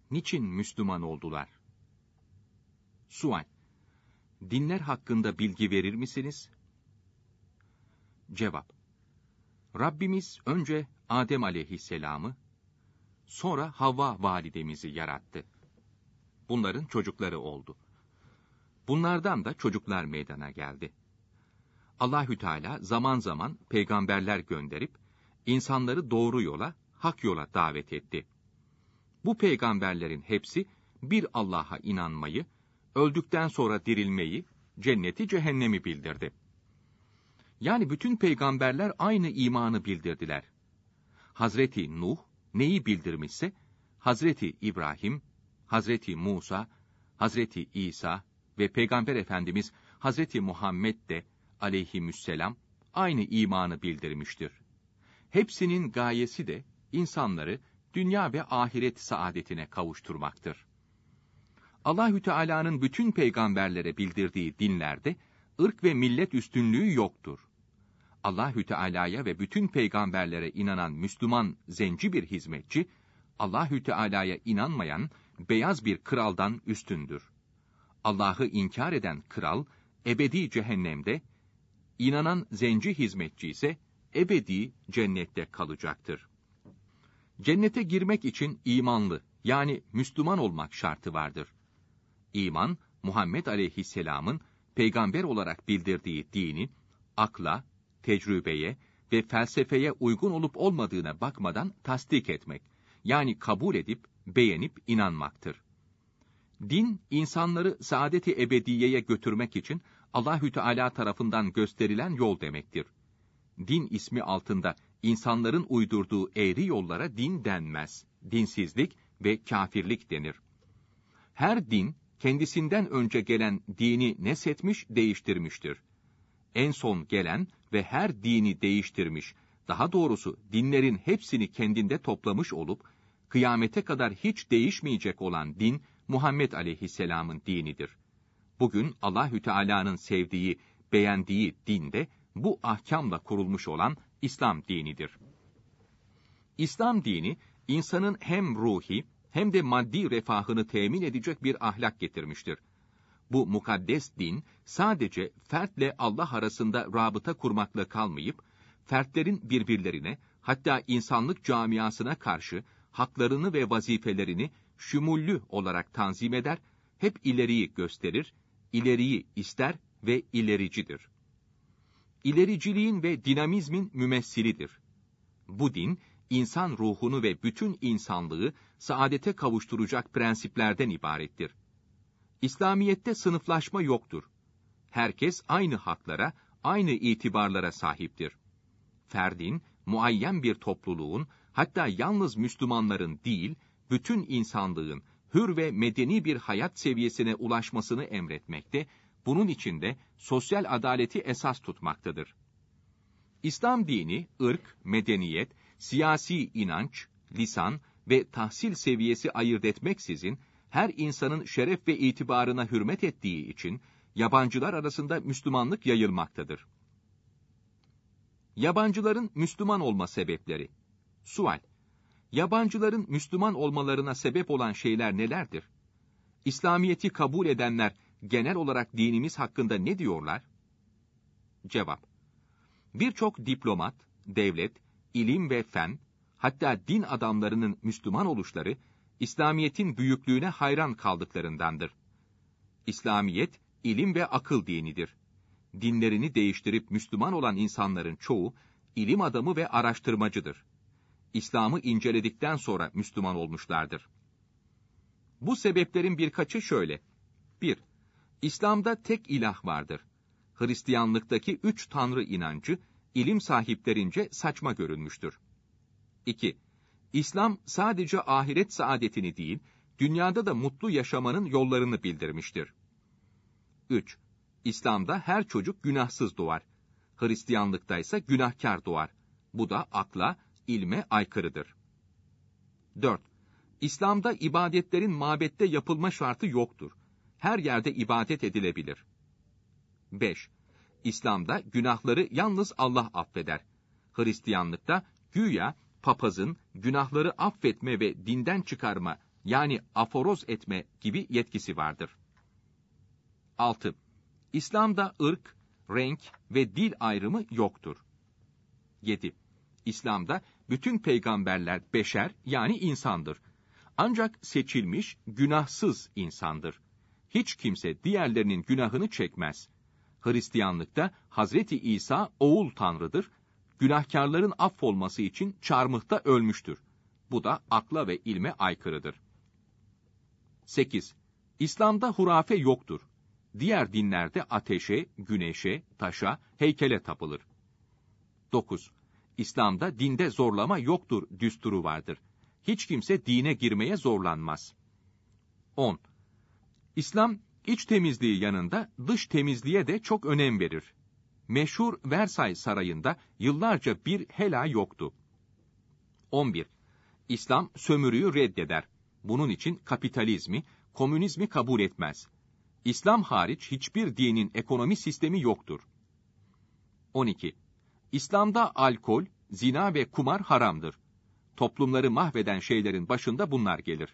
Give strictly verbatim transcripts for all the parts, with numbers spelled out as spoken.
niçin Müslüman oldular? Sual: Dinler hakkında bilgi verir misiniz? Cevap: Rabbimiz önce Adem aleyhisselamı, sonra Havva validemizi yarattı. Bunların çocukları oldu. Bunlardan da çocuklar meydana geldi. Allahü Teala zaman zaman peygamberler gönderip insanları doğru yola, hak yola davet etti. Bu peygamberlerin hepsi bir Allah'a inanmayı, öldükten sonra dirilmeyi, cenneti cehennemi bildirdi. Yani bütün peygamberler aynı imanı bildirdiler. Hazreti Nuh neyi bildirmişse, Hazreti İbrahim, Hazreti Musa, Hazreti İsa ve Peygamber Efendimiz Hazreti Muhammed de aleyhisselam aynı imanı bildirmiştir. Hepsinin gayesi de insanları dünya ve ahiret saadetine kavuşturmaktır. Allahü Teala'nın bütün peygamberlere bildirdiği dinlerde ırk ve millet üstünlüğü yoktur. Allahü Teala'ya ve bütün peygamberlere inanan Müslüman zenci bir hizmetçi, Allahü Teala'ya inanmayan beyaz bir kraldan üstündür. Allah'ı inkar eden kral ebedi cehennemde, inanan zenci hizmetçi ise ebedi cennette kalacaktır. Cennete girmek için imanlı, yani Müslüman olmak şartı vardır. İman, Muhammed aleyhisselamın peygamber olarak bildirdiği dini, akla, tecrübeye ve felsefeye uygun olup olmadığına bakmadan tasdik etmek, yani kabul edip, beğenip inanmaktır. Din, insanları saadet-i ebediyeye götürmek için Allahü Teala tarafından gösterilen yol demektir. Din ismi altında insanların uydurduğu eğri yollara din denmez. Dinsizlik ve kâfirlik denir. Her din, kendisinden önce gelen dini neshetmiş, değiştirmiştir. En son gelen ve her dini değiştirmiş, daha doğrusu dinlerin hepsini kendinde toplamış olup, kıyamete kadar hiç değişmeyecek olan din, Muhammed aleyhisselamın dinidir. Bugün Allahü Teala'nın sevdiği, beğendiği din de bu ahkamla kurulmuş olan İslam dinidir. İslam dini, insanın hem ruhi hem de maddi refahını temin edecek bir ahlak getirmiştir. Bu mukaddes din, sadece fertle Allah arasında rabıta kurmakla kalmayıp, fertlerin birbirlerine, hatta insanlık camiasına karşı haklarını ve vazifelerini şumullü olarak tanzim eder, hep ileriyi gösterir, ileriyi ister ve ilericidir. İlericiliğin ve dinamizmin mümessilidir. Bu din, insan ruhunu ve bütün insanlığı saadete kavuşturacak prensiplerden ibarettir. İslamiyette sınıflaşma yoktur. Herkes aynı haklara, aynı itibarlara sahiptir. Ferdin, muayyen bir topluluğun, hatta yalnız Müslümanların değil, bütün insanlığın hür ve medeni bir hayat seviyesine ulaşmasını emretmekte, bunun için de sosyal adaleti esas tutmaktadır. İslam dini, ırk, medeniyet, siyasi inanç, lisan ve tahsil seviyesi ayırt etmeksizin, her insanın şeref ve itibarına hürmet ettiği için, yabancılar arasında Müslümanlık yayılmaktadır. Yabancıların Müslüman olma sebepleri. Sual: Yabancıların Müslüman olmalarına sebep olan şeyler nelerdir? İslamiyeti kabul edenler genel olarak dinimiz hakkında ne diyorlar? Cevap: Birçok diplomat, devlet, ilim ve fen, hatta din adamlarının Müslüman oluşları, İslamiyet'in büyüklüğüne hayran kaldıklarındandır. İslamiyet, ilim ve akıl dinidir. Dinlerini değiştirip Müslüman olan insanların çoğu, ilim adamı ve araştırmacıdır. İslam'ı inceledikten sonra Müslüman olmuşlardır. Bu sebeplerin birkaçı şöyle. bir İslam'da tek ilah vardır. Hristiyanlıktaki üç tanrı inancı, ilim sahiplerince saçma görünmüştür. iki İslam sadece ahiret saadetini değil, dünyada da mutlu yaşamanın yollarını bildirmiştir. üç İslam'da her çocuk günahsız doğar. Hristiyanlıkta ise günahkar doğar. Bu da akla, ilme aykırıdır. dört İslam'da ibadetlerin mabette yapılma şartı yoktur. Her yerde ibadet edilebilir. beş İslam'da günahları yalnız Allah affeder. Hristiyanlıkta güya papazın günahları affetme ve dinden çıkarma yani aforoz etme gibi yetkisi vardır. altı. İslam'da ırk, renk ve dil ayrımı yoktur. yedi. İslam'da bütün peygamberler beşer yani insandır. Ancak seçilmiş, günahsız insandır. Hiç kimse diğerlerinin günahını çekmez. Hristiyanlıkta Hazreti İsa oğul Tanrı'dır. Günahkarların affolması için çarmıhta ölmüştür. Bu da akla ve ilme aykırıdır. sekiz. İslam'da hurafe yoktur. Diğer dinlerde ateşe, güneşe, taşa, heykele tapılır. dokuz. İslam'da dinde zorlama yoktur düsturu vardır. Hiç kimse dine girmeye zorlanmaz. on. İslam, iç temizliği yanında dış temizliğe de çok önem verir. Meşhur Versay Sarayı'nda yıllarca bir hela yoktu. on bir. İslam sömürüyü reddeder. Bunun için kapitalizmi, komünizmi kabul etmez. İslam hariç hiçbir dinin ekonomi sistemi yoktur. on iki. İslam'da alkol, zina ve kumar haramdır. Toplumları mahveden şeylerin başında bunlar gelir.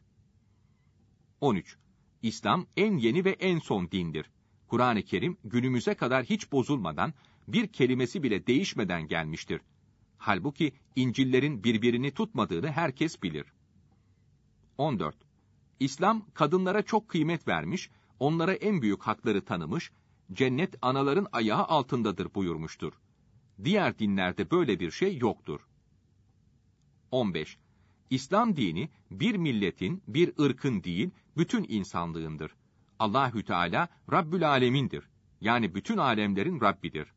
on üç. İslam en yeni ve en son dindir. Kur'an-ı Kerim günümüze kadar hiç bozulmadan, bir kelimesi bile değişmeden gelmiştir. Halbuki İncil'lerin birbirini tutmadığını herkes bilir. on dört. İslam kadınlara çok kıymet vermiş, onlara en büyük hakları tanımış, cennet anaların ayağı altındadır buyurmuştur. Diğer dinlerde böyle bir şey yoktur. on beş. İslam dini bir milletin, bir ırkın değil, bütün insanlığındır. Allahü Teala Rabbül Alemin'dir. Yani bütün alemlerin Rabbidir.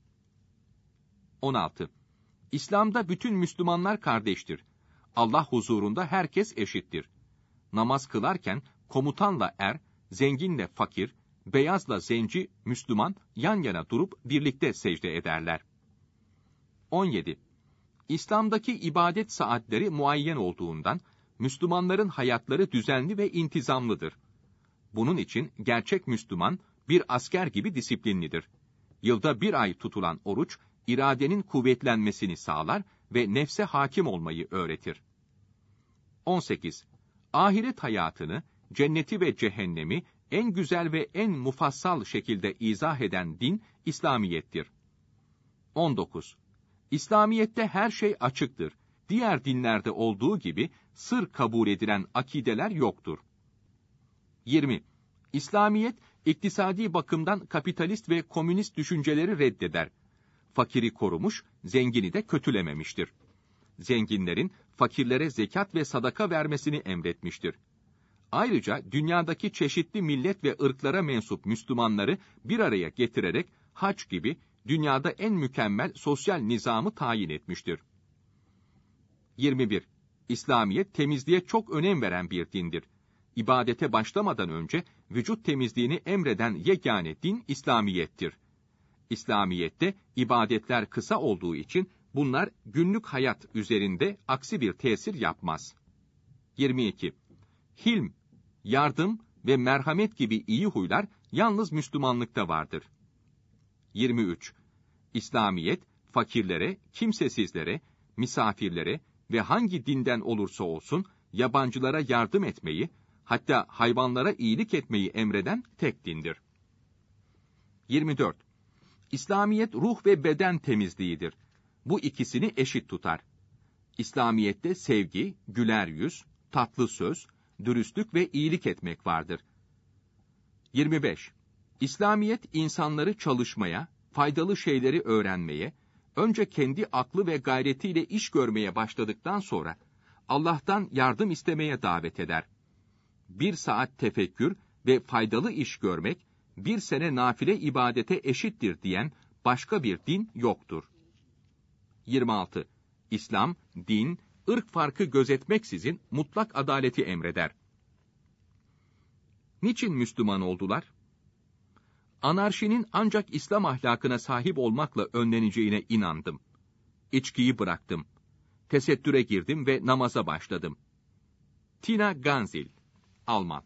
on altı. İslam'da bütün Müslümanlar kardeştir. Allah huzurunda herkes eşittir. Namaz kılarken komutanla er, zenginle fakir, beyazla zenci, Müslüman yan yana durup birlikte secde ederler. on yedi. İslam'daki ibadet saatleri muayyen olduğundan, Müslümanların hayatları düzenli ve intizamlıdır. Bunun için gerçek Müslüman, bir asker gibi disiplinlidir. Yılda bir ay tutulan oruç, iradenin kuvvetlenmesini sağlar ve nefse hakim olmayı öğretir. on sekiz. Ahiret hayatını, cenneti ve cehennemi en güzel ve en mufassal şekilde izah eden din, İslamiyettir. on dokuz. İslamiyette her şey açıktır. Diğer dinlerde olduğu gibi sır kabul edilen akideler yoktur. yirmi. İslamiyet, iktisadi bakımdan kapitalist ve komünist düşünceleri reddeder. Fakiri korumuş, zengini de kötülememiştir. Zenginlerin fakirlere zekat ve sadaka vermesini emretmiştir. Ayrıca dünyadaki çeşitli millet ve ırklara mensup Müslümanları bir araya getirerek hac gibi dünyada en mükemmel sosyal nizamı tayin etmiştir. yirmi bir. İslamiyet temizliğe çok önem veren bir dindir. İbadete başlamadan önce vücut temizliğini emreden yegane din İslamiyettir. İslamiyette ibadetler kısa olduğu için bunlar günlük hayat üzerinde aksi bir tesir yapmaz. yirmi iki. Hilm, yardım ve merhamet gibi iyi huylar yalnız Müslümanlıkta vardır. yirmi üç. İslamiyet, fakirlere, kimsesizlere, misafirlere ve hangi dinden olursa olsun yabancılara yardım etmeyi, hatta hayvanlara iyilik etmeyi emreden tek dindir. yirmi dört. İslamiyet ruh ve beden temizliğidir. Bu ikisini eşit tutar. İslamiyette sevgi, güler yüz, tatlı söz, dürüstlük ve iyilik etmek vardır. yirmi beş. İslamiyet insanları çalışmaya, faydalı şeyleri öğrenmeye, önce kendi aklı ve gayretiyle iş görmeye başladıktan sonra Allah'tan yardım istemeye davet eder. Bir saat tefekkür ve faydalı iş görmek, bir sene nafile ibadete eşittir diyen başka bir din yoktur. yirmi altı. İslam, din, ırk farkı gözetmeksizin mutlak adaleti emreder. Niçin Müslüman oldular? Anarşinin ancak İslam ahlakına sahip olmakla önleneceğine inandım. İçkiyi bıraktım. Tesettüre girdim ve namaza başladım. Tina Ganzil, Alman.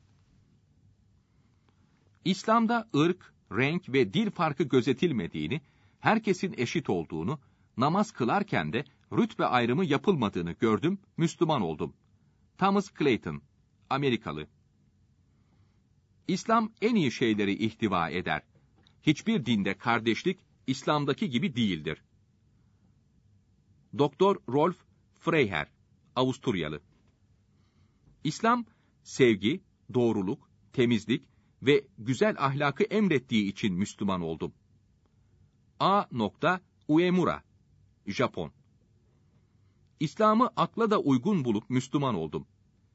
İslam'da ırk, renk ve dil farkı gözetilmediğini, herkesin eşit olduğunu, namaz kılarken de rütbe ayrımı yapılmadığını gördüm, Müslüman oldum. Thomas Clayton, Amerikalı. İslam en iyi şeyleri ihtiva eder. Hiçbir dinde kardeşlik İslam'daki gibi değildir. Doktor Rolf Freiherr, Avusturyalı. İslam, sevgi, doğruluk, temizlik ve güzel ahlakı emrettiği için Müslüman oldum. A. Uemura, Japon. İslam'ı akla da uygun bulup Müslüman oldum.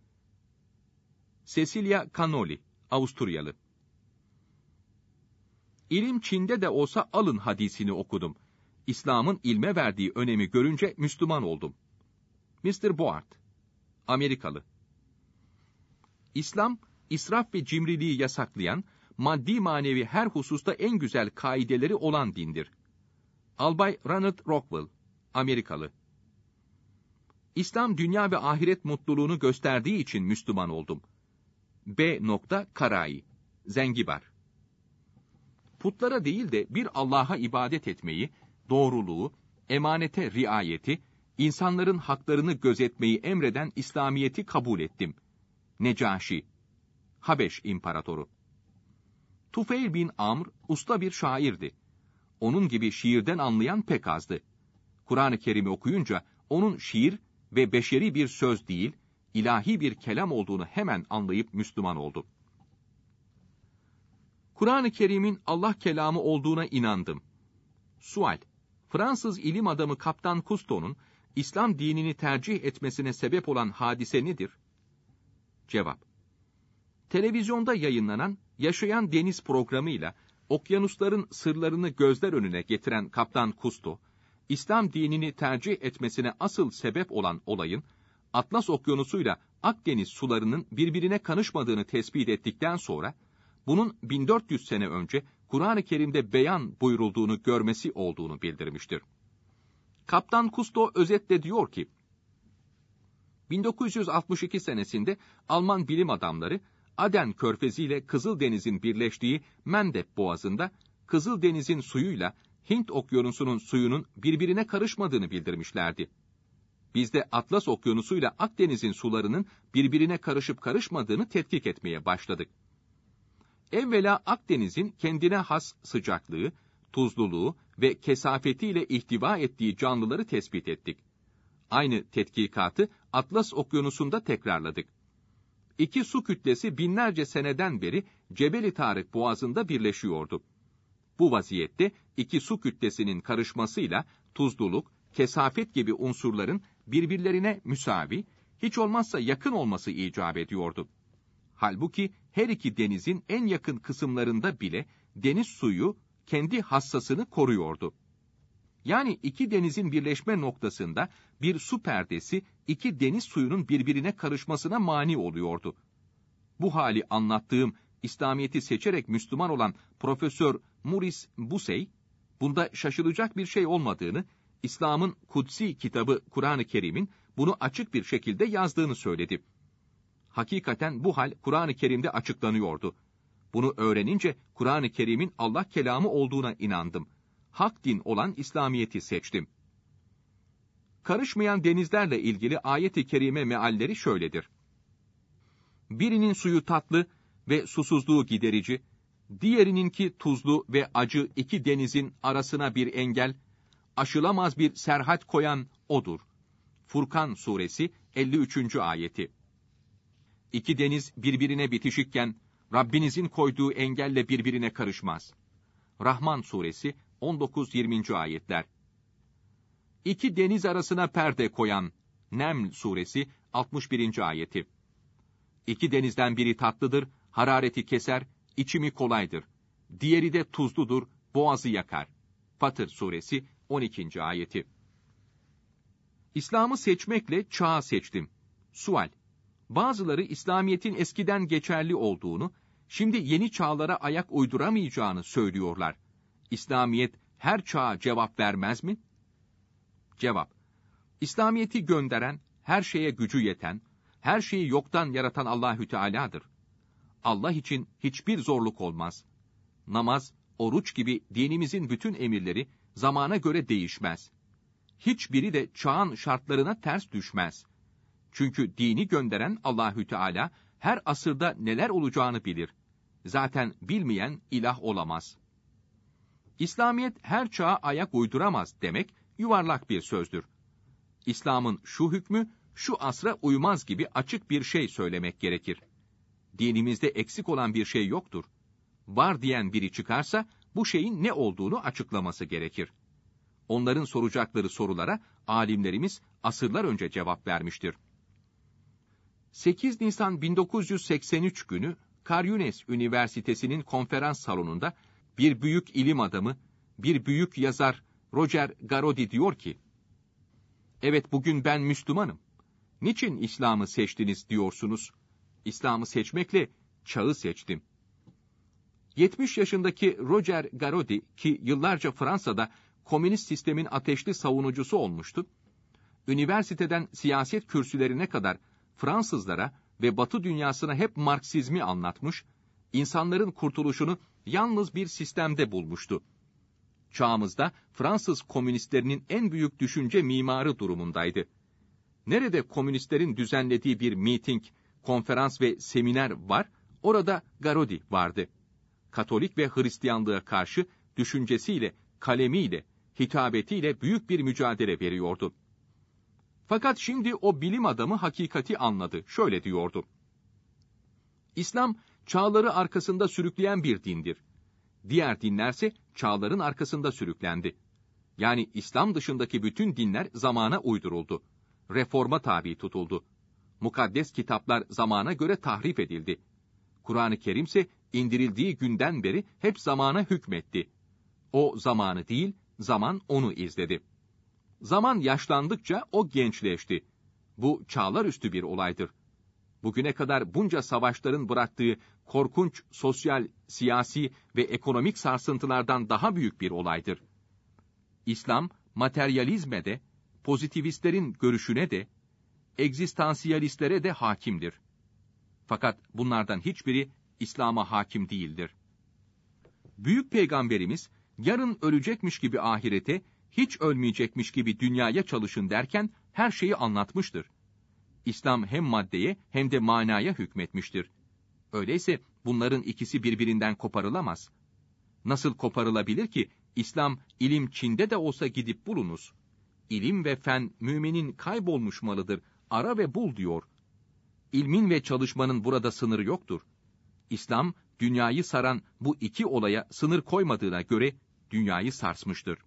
Cecilia Canoli, Avusturyalı. İlim Çin'de de olsa alın hadisini okudum. İslam'ın ilme verdiği önemi görünce Müslüman oldum. mister Boart, Amerikalı. İslam, israf ve cimriliği yasaklayan, maddi manevi her hususta en güzel kaideleri olan dindir. Albay Ronald Rockwell, Amerikalı. İslam, dünya ve ahiret mutluluğunu gösterdiği için Müslüman oldum. B. Karai, Zengibar. Putlara değil de bir Allah'a ibadet etmeyi, doğruluğu, emanete riayeti, insanların haklarını gözetmeyi emreden İslamiyet'i kabul ettim. Necaşi, Habeş İmparatoru. Tufeyl bin Amr, usta bir şairdi. Onun gibi şiirden anlayan pek azdı. Kur'an-ı Kerim'i okuyunca, onun şiir ve beşeri bir söz değil, ilahi bir kelam olduğunu hemen anlayıp Müslüman oldu. Kur'an-ı Kerim'in Allah kelamı olduğuna inandım. Sual: Fransız ilim adamı Kaptan Cousteau'nun İslam dinini tercih etmesine sebep olan hadise nedir? Cevap: Televizyonda yayınlanan Yaşayan Deniz programıyla okyanusların sırlarını gözler önüne getiren Kaptan Cousteau, İslam dinini tercih etmesine asıl sebep olan olayın, Atlas Okyanusu'yla Akdeniz sularının birbirine karışmadığını tespit ettikten sonra, bunun bin dört yüz sene önce Kur'an-ı Kerim'de beyan buyurulduğunu görmesi olduğunu bildirmiştir. Kaptan Cousteau özetle diyor ki, bin dokuz yüz altmış iki senesinde Alman bilim adamları, Aden Körfezi ile Kızıldeniz'in birleştiği Mendeb Boğazı'nda, Kızıldeniz'in suyuyla Hint Okyanusu'nun suyunun birbirine karışmadığını bildirmişlerdi. Biz de Atlas Okyanusu ile Akdeniz'in sularının birbirine karışıp karışmadığını tetkik etmeye başladık. Evvela Akdeniz'in kendine has sıcaklığı, tuzluluğu ve kesafetiyle ihtiva ettiği canlıları tespit ettik. Aynı tetkikatı Atlas Okyanusu'nda tekrarladık. İki su kütlesi binlerce seneden beri Cebeli Tarık Boğazı'nda birleşiyordu. Bu vaziyette iki su kütlesinin karışmasıyla tuzluluk, kesafet gibi unsurların birbirlerine müsavi, hiç olmazsa yakın olması icap ediyordu. Halbuki her iki denizin en yakın kısımlarında bile deniz suyu kendi hassasını koruyordu. Yani iki denizin birleşme noktasında bir su perdesi iki deniz suyunun birbirine karışmasına mani oluyordu. Bu hali anlattığım İslamiyet'i seçerek Müslüman olan Profesör Maurice Bussey, bunda şaşılacak bir şey olmadığını, İslam'ın kutsi kitabı Kur'an-ı Kerim'in bunu açık bir şekilde yazdığını söyledi. Hakikaten bu hal Kur'an-ı Kerim'de açıklanıyordu. Bunu öğrenince Kur'an-ı Kerim'in Allah kelamı olduğuna inandım. Hak din olan İslamiyet'i seçtim. Karışmayan denizlerle ilgili ayet-i kerime mealleri şöyledir. Birinin suyu tatlı ve susuzluğu giderici, diğerininki tuzlu ve acı iki denizin arasına bir engel, aşılamaz bir serhat koyan odur. Furkan suresi elli üçüncü ayeti. İki deniz birbirine bitişikken, Rabbinizin koyduğu engelle birbirine karışmaz. Rahman suresi on dokuz yirminci ayetler. İki deniz arasına perde koyan, Neml suresi altmış birinci ayeti. İki denizden biri tatlıdır, harareti keser, içimi kolaydır. Diğeri de tuzludur, boğazı yakar. Fatır suresi on ikinci ayeti. İslam'ı seçmekle çağı seçtim. Sual: Bazıları İslamiyet'in eskiden geçerli olduğunu, şimdi yeni çağlara ayak uyduramayacağını söylüyorlar. İslamiyet her çağa cevap vermez mi? Cevap: İslamiyet'i gönderen, her şeye gücü yeten, her şeyi yoktan yaratan Allahü Teala'dır. Allah için hiçbir zorluk olmaz. Namaz, oruç gibi dinimizin bütün emirleri zamana göre değişmez. Hiçbiri de çağın şartlarına ters düşmez. Çünkü dini gönderen Allahü Teala her asırda neler olacağını bilir. Zaten bilmeyen ilah olamaz. İslamiyet her çağa ayak uyduramaz demek yuvarlak bir sözdür. İslam'ın şu hükmü şu asra uymaz gibi açık bir şey söylemek gerekir. Dinimizde eksik olan bir şey yoktur. Var diyen biri çıkarsa bu şeyin ne olduğunu açıklaması gerekir. Onların soracakları sorulara alimlerimiz asırlar önce cevap vermiştir. sekiz Nisan bin dokuz yüz seksen üç günü Karyunes Üniversitesi'nin konferans salonunda bir büyük ilim adamı, bir büyük yazar Roger Garodi diyor ki, "Evet, bugün ben Müslümanım. Niçin İslam'ı seçtiniz diyorsunuz? İslam'ı seçmekle çağı seçtim." yetmiş yaşındaki Roger Garodi, ki yıllarca Fransa'da komünist sistemin ateşli savunucusu olmuştu, üniversiteden siyaset kürsülerine kadar Fransızlara ve Batı dünyasına hep Marksizmi anlatmış, insanların kurtuluşunu yalnız bir sistemde bulmuştu. Çağımızda Fransız komünistlerinin en büyük düşünce mimarı durumundaydı. Nerede komünistlerin düzenlediği bir miting, konferans ve seminer var, orada Garodi vardı. Katolik ve Hristiyanlığa karşı düşüncesiyle, kalemiyle, hitabetiyle büyük bir mücadele veriyordu. Fakat şimdi o bilim adamı hakikati anladı. Şöyle diyordu: İslam, çağları arkasında sürükleyen bir dindir. Diğer dinlerse çağların arkasında sürüklendi. Yani İslam dışındaki bütün dinler zamana uyduruldu. Reforma tabi tutuldu. Mukaddes kitaplar zamana göre tahrif edildi. Kur'an-ı Kerim ise indirildiği günden beri hep zamana hükmetti. O zamanı değil, zaman onu izledi. Zaman yaşlandıkça o gençleşti. Bu çağlar üstü bir olaydır. Bugüne kadar bunca savaşların bıraktığı korkunç sosyal, siyasi ve ekonomik sarsıntılardan daha büyük bir olaydır. İslam, materyalizme de, pozitivistlerin görüşüne de, egzistansiyalistlere de hakimdir. Fakat bunlardan hiçbiri İslam'a hakim değildir. Büyük Peygamberimiz, yarın ölecekmiş gibi ahirete, hiç ölmeyecekmiş gibi dünyaya çalışın derken her şeyi anlatmıştır. İslam hem maddeye hem de manaya hükmetmiştir. Öyleyse bunların ikisi birbirinden koparılamaz. Nasıl koparılabilir ki İslam, ilim Çin'de de olsa gidip bulunuz. İlim ve fen müminin kaybolmuş malıdır, ara ve bul diyor. İlmin ve çalışmanın burada sınırı yoktur. İslam, dünyayı saran bu iki olaya sınır koymadığına göre dünyayı sarsmıştır.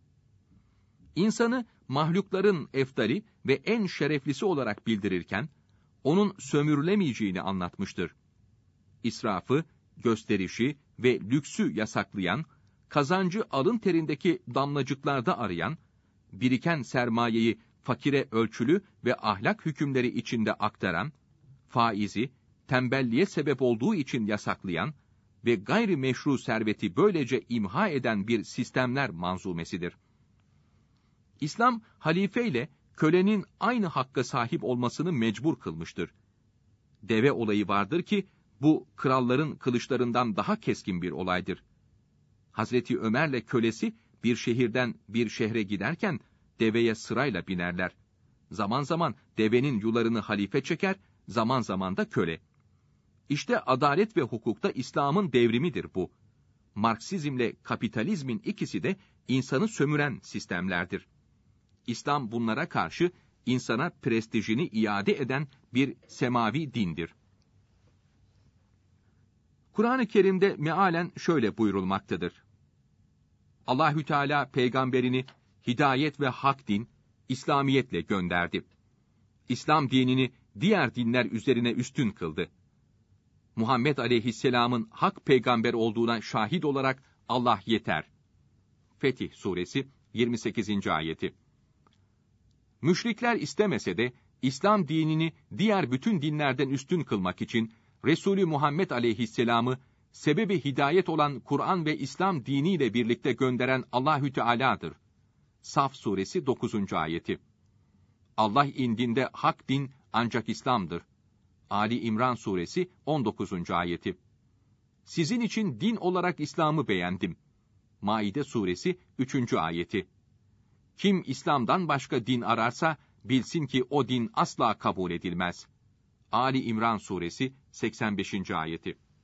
İnsanı mahlukların eftali ve en şereflisi olarak bildirirken, onun sömürülemeyeceğini anlatmıştır. İsrafı, gösterişi ve lüksü yasaklayan, kazancı alın terindeki damlacıklarda arayan, biriken sermayeyi fakire ölçülü ve ahlak hükümleri içinde aktaran, faizi, tembelliğe sebep olduğu için yasaklayan ve gayrimeşru serveti böylece imha eden bir sistemler manzumesidir. İslam, halifeyle kölenin aynı hakka sahip olmasını mecbur kılmıştır. Deve olayı vardır ki, bu kralların kılıçlarından daha keskin bir olaydır. Hazreti Ömer'le kölesi bir şehirden bir şehre giderken deveye sırayla binerler. Zaman zaman devenin yularını halife çeker, zaman zaman da köle. İşte adalet ve hukukta İslam'ın devrimidir bu. Marksizmle kapitalizmin ikisi de insanı sömüren sistemlerdir. İslam bunlara karşı insana prestijini iade eden bir semavi dindir. Kur'an-ı Kerim'de mealen şöyle buyurulmaktadır: Allahü Teala peygamberini hidayet ve hak din, İslamiyetle gönderdi. İslam dinini diğer dinler üzerine üstün kıldı. Muhammed Aleyhisselam'ın hak peygamber olduğuna şahit olarak Allah yeter. Fetih Suresi yirmi sekizinci ayeti. Müşrikler istemese de İslam dinini diğer bütün dinlerden üstün kılmak için Resulü Muhammed Aleyhisselam'ı sebebi hidayet olan Kur'an ve İslam diniyle birlikte gönderen Allahü Teala'dır. Saf Suresi dokuzuncu ayeti. Allah indinde hak din ancak İslam'dır. Ali İmran Suresi on dokuzuncu ayeti. Sizin için din olarak İslam'ı beğendim. Maide Suresi üçüncü ayeti. Kim İslam'dan başka din ararsa bilsin ki o din asla kabul edilmez. Ali İmran suresi seksen beşinci ayeti.